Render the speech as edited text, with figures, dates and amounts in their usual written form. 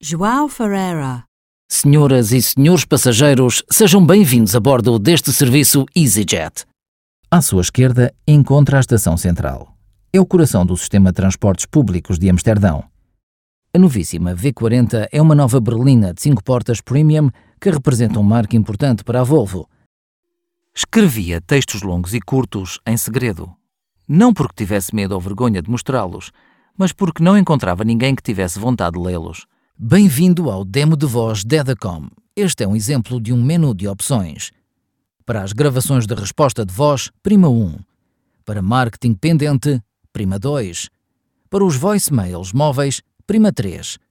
João Ferreira. Senhoras e senhores passageiros, sejam bem-vindos a bordo deste serviço EasyJet. À sua esquerda, encontra a Estação Central. É o coração do sistema de transportes públicos de Amsterdão. A novíssima V40 é uma nova berlina de 5 portas premium que representa um marco importante para a Volvo. Escrevia textos longos e curtos em segredo. Não porque tivesse medo ou vergonha de mostrá-los, mas porque não encontrava ninguém que tivesse vontade de lê-los. Bem-vindo ao demo de voz Dedacom. Este é um exemplo de um menu de opções. Para as gravações de resposta de voz, prima 1. Para marketing pendente, prima 2. Para os voicemails móveis, prima 3.